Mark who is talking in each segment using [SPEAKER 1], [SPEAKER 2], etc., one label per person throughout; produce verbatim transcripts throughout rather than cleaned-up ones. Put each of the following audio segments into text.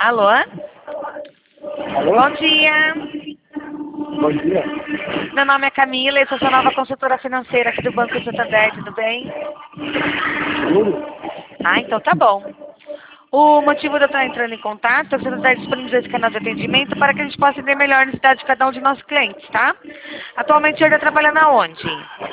[SPEAKER 1] Alô?
[SPEAKER 2] Alô?
[SPEAKER 1] Bom dia.
[SPEAKER 2] Bom dia.
[SPEAKER 1] Meu nome é Camila, eu sou sua nova consultora financeira aqui do Banco Santander, tudo bem?
[SPEAKER 2] Tudo?
[SPEAKER 1] Ah, então tá bom. O motivo de eu estar entrando em contato é que você está disponível esse canal de atendimento para que a gente possa entender melhor a necessidade de cada um de nossos clientes, tá? Atualmente o senhor está trabalhando aonde?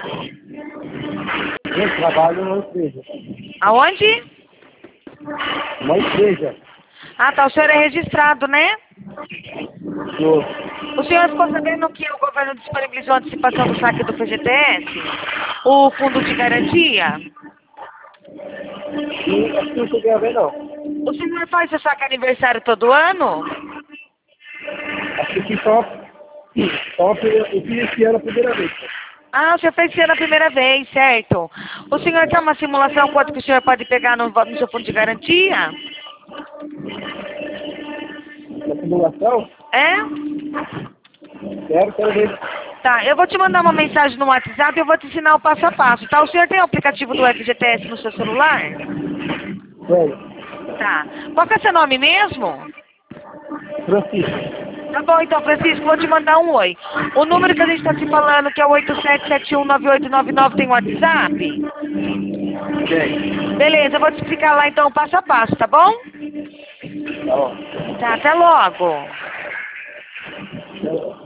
[SPEAKER 2] Eu trabalho numa empresa.
[SPEAKER 1] Aonde?
[SPEAKER 2] Uma empresa.
[SPEAKER 1] Ah, tá, o senhor é registrado, né?
[SPEAKER 2] Sou.
[SPEAKER 1] O senhor ficou sabendo que o governo disponibilizou a antecipação do saque do F G T S? O fundo de garantia?
[SPEAKER 2] E acho que não cheguei a ver, não.
[SPEAKER 1] O senhor faz seu saque aniversário todo ano?
[SPEAKER 2] Acho que só, só eu fiz esse ano a primeira vez.
[SPEAKER 1] Ah, o senhor fez isso a primeira vez, certo? O senhor quer uma simulação quanto que o senhor pode pegar no, no seu fundo de garantia?
[SPEAKER 2] Na simulação,
[SPEAKER 1] É?
[SPEAKER 2] quero, quero ver.
[SPEAKER 1] Tá, eu vou te mandar uma mensagem no WhatsApp e eu vou te ensinar o passo a passo, tá? O senhor tem o aplicativo do F G T S no seu celular?
[SPEAKER 2] Sério.
[SPEAKER 1] Tá. Qual que é seu nome mesmo?
[SPEAKER 2] Francisco.
[SPEAKER 1] Tá bom, então, Francisco, vou te mandar um oi. O número que a gente está se falando, que é o oito sete sete um nove oito nove nove, tem WhatsApp?
[SPEAKER 2] Tem.
[SPEAKER 1] Beleza, eu vou te explicar lá então o passo a passo, tá bom?
[SPEAKER 2] Tá bom.
[SPEAKER 1] Tá, até logo.
[SPEAKER 2] Tá bom.